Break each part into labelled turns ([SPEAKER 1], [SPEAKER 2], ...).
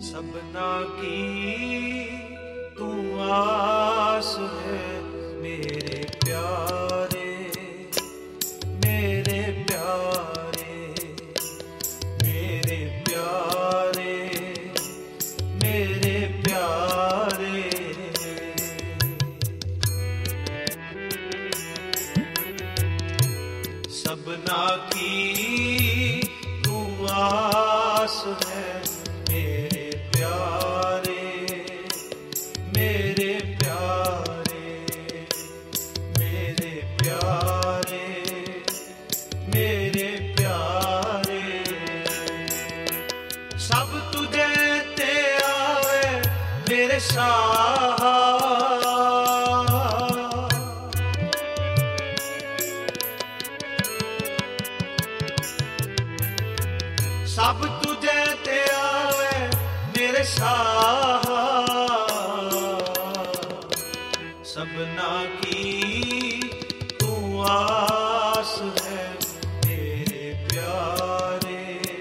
[SPEAKER 1] सबना की तू आस है मेरे प्यारे, मेरे प्यारे, मेरे प्यारे, मेरे प्यारे। सबना की तू आस है मेरे प्यारे, मेरे प्यारे, मेरे प्यारे, मेरे प्यारे। सब तुझे ते आवे मेरे शाह, सब तुझे ते आवे मेरे शाह। सबना की तू आस है मेरे प्यारे,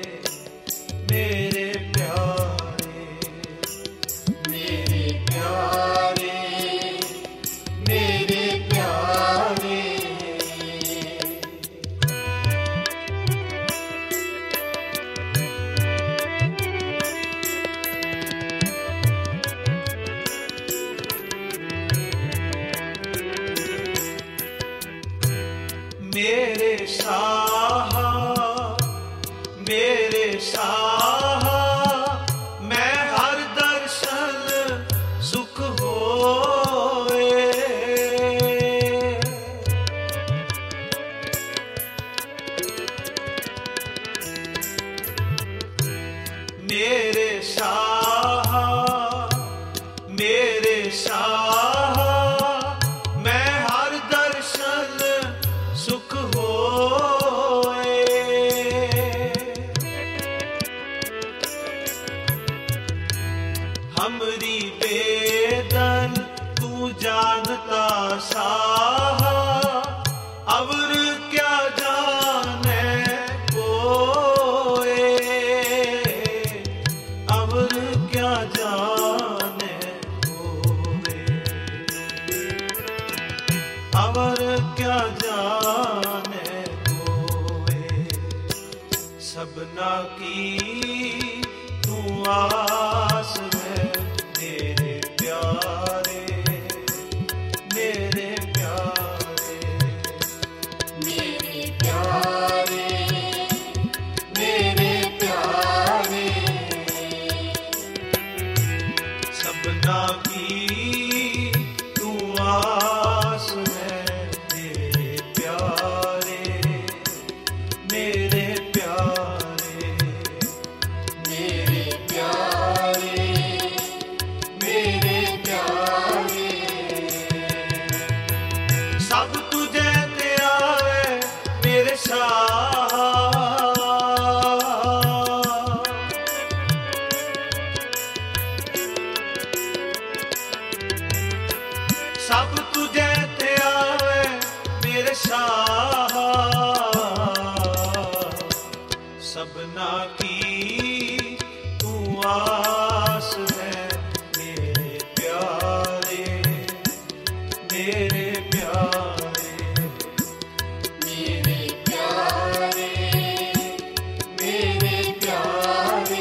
[SPEAKER 1] मेरे प्यारे, मेरे प्यारे, मेरे प्यारे। मेरे शाह, मेरे शाह, मैं हर दर्शन सुख होए। मेरे शाह, मेरे शाह, मैं हर दर्शन सुख होए। हमरी बेदन तू जानता शाह, अवर क्या जाने कोए, अवर क्या जाने कोए, अवर क्या जाने कोए। सबना की तू आस है मेरे प्यारे, मेरे प्यारे, मेरे प्यारे, मेरे प्यारे। सबना की तू आस है मेरे प्यारे, मेरे प्यारे, मेरे प्यारे, मेरे प्यारे। सब तुझे ते आवे मेरे शाह, सब तुझे ते आवे मेरे शाह। सबना की तू आस है मेरे प्यारे, मेरे प्यारे, मेरे प्यारे, मेरे प्यारे।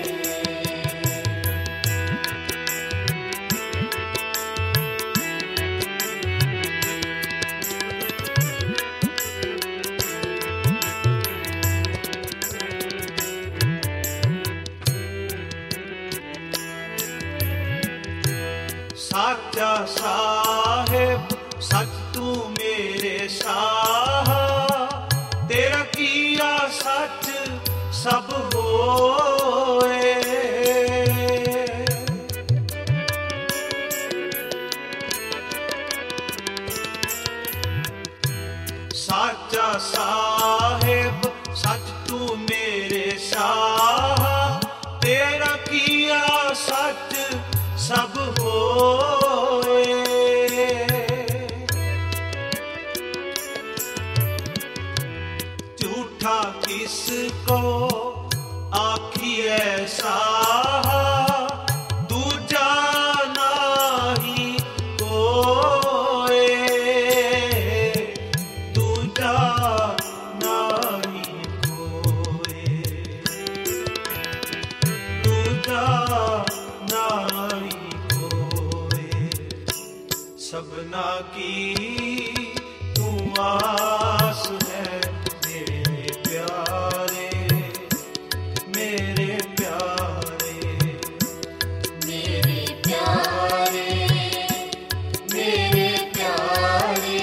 [SPEAKER 1] साचा साहेब सच तू मेरे शाह, तेरा किया सच सब होए। साचा साहेब सच तू मेरे शाह, तेरा किया सच सब होए। झूठा किसको आखिए साहा, सबना की तू आस है मेरे प्यारे, मेरे प्यारे,
[SPEAKER 2] मेरे प्यारे, मेरे प्यारे।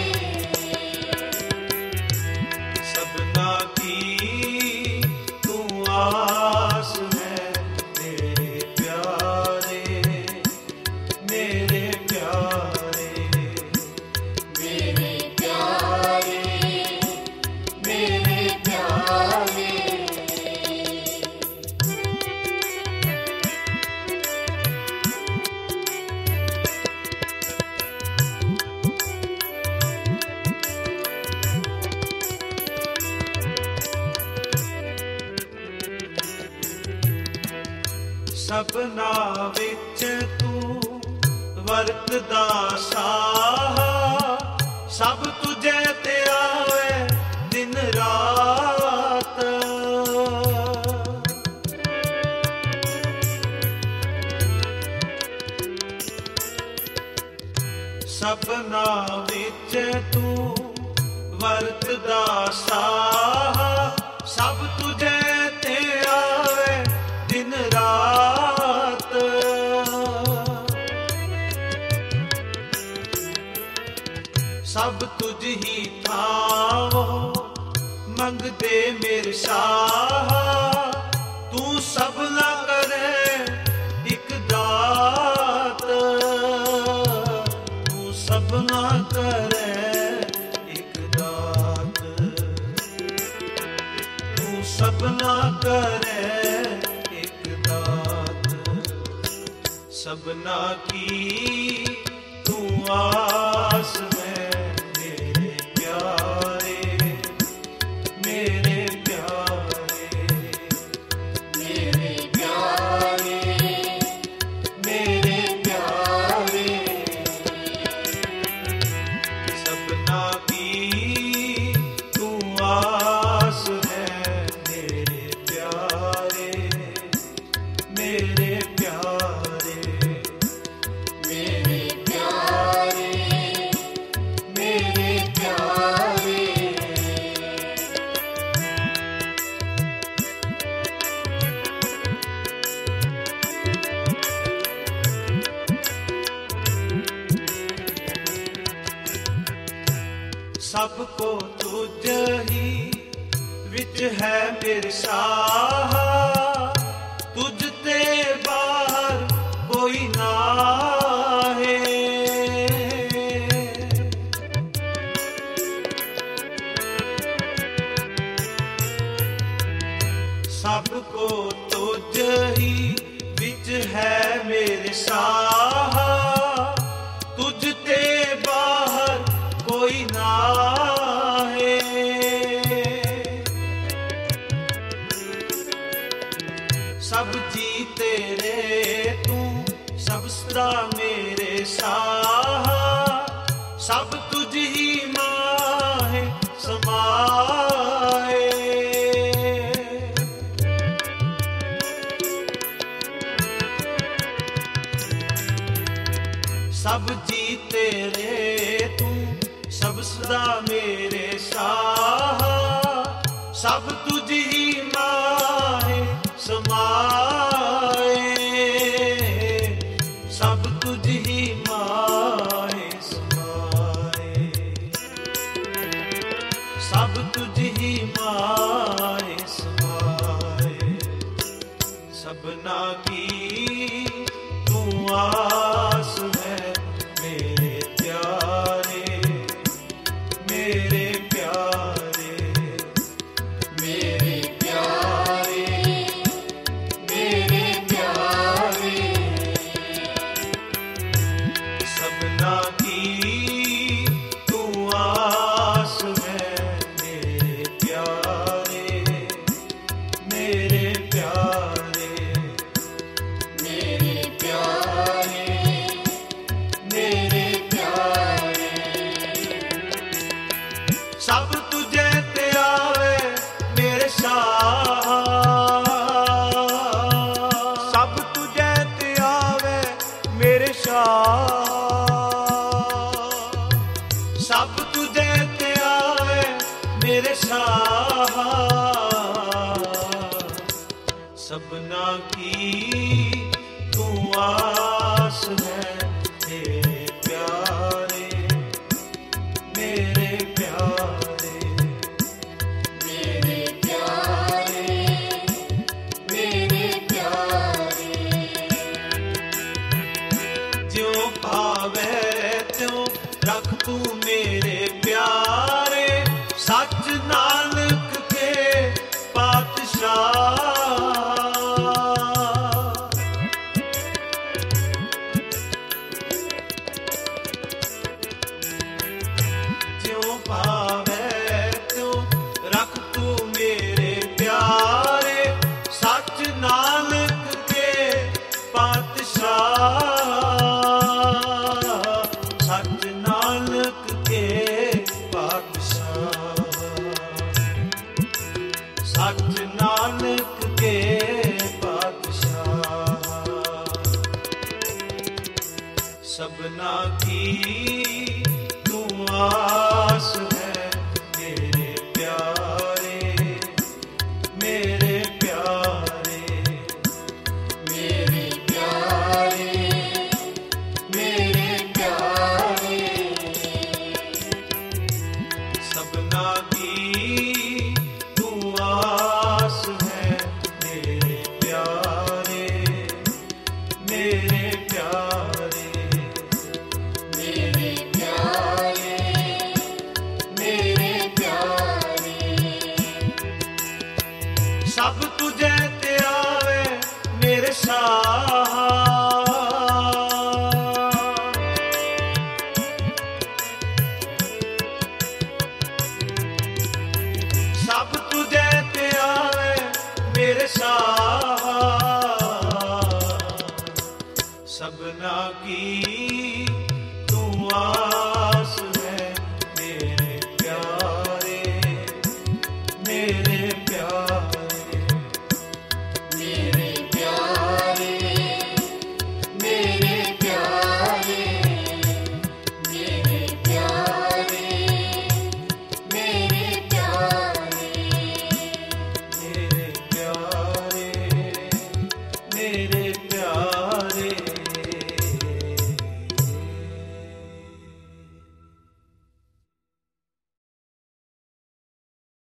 [SPEAKER 1] सबना की तू आस है मेरे प्यारे, मेरे प्यारे,
[SPEAKER 2] मेरे प्यारे, मेरे प्यारे।
[SPEAKER 1] सबना विच तू वरतदा साहा, सब तुझे ते आवे दिन रात। सबना विच तू वरतदा साहा, सब तुझे ते आवे दिन रात। सब तुझ ही थावो मंगदे मेरे साहा, तू सबना करे एक दात। तू सबना करे एक दात, तू सबना करे एक दात। सबना की तू आस है मेरे प्यारे, मेरे प्यारे,
[SPEAKER 2] मेरे प्यारे, मेरे प्यारे।
[SPEAKER 1] सबना की तू आस है मेरे प्यारे, मेरे प्यारे,
[SPEAKER 2] मेरे प्यारे, मेरे प्यारे।
[SPEAKER 1] सबको तुझ ही विच है मेरे साहा, तुझ ते बाहर कोई ना है। सबको तुझ ही विच है मेरे साहा, तुझ ते बाहर कोई ना है। सब जी तेरे तू, सब सदा मेरे साहा, सब तुझ ही माहे समाए। सब जी तेरे तू, सब सदा मेरे साहा, सब तुझ ही माहे समाए। सब तुझ ही माहे समाए, सब तुझ ही माहे समाए। सबना की तू आस है मेरे प्यारे, मेरे प्यारे,
[SPEAKER 2] मेरे प्यारे, मेरे प्यारे।
[SPEAKER 1] सबना की तू आस है मेरे प्यारे, मेरे प्यारे,
[SPEAKER 2] मेरे प्यारे,
[SPEAKER 1] सबना की तू आस है मेरे प्यारे, मेरे प्यारे,
[SPEAKER 2] मेरे प्यारे, मेरे प्यारे।
[SPEAKER 1] ज्यों भावे त्यों रख तू मेरे प्यारे, सच नानक के पातशाह। ज्यों भावे त्यों रख तू मेरे प्यारे, सच नानक के पातशाह। सच नानक के पातशाह, सच नानक के पातशाह। सबना की तू आस है मेरे प्यारे, मेरे प्यारे,
[SPEAKER 2] मेरे प्यारे, मेरे प्यारे।
[SPEAKER 1] सबना की तू आस है मेरे प्यारे, मेरे प्यारे,
[SPEAKER 2] मेरे प्यारे, मेरे प्यारे।
[SPEAKER 1] सब तुझे ते आवे मेरे शाह। सब तुझे ते आवे मेरे शाह। सबना की तू आस है मेरे प्यारे, मेरे प्यारे,
[SPEAKER 2] मेरे प्यारे, मेरे प्यारे, मेरे प्यारे, मेरे प्यारे।
[SPEAKER 1] मेरे प्यारे, मेरे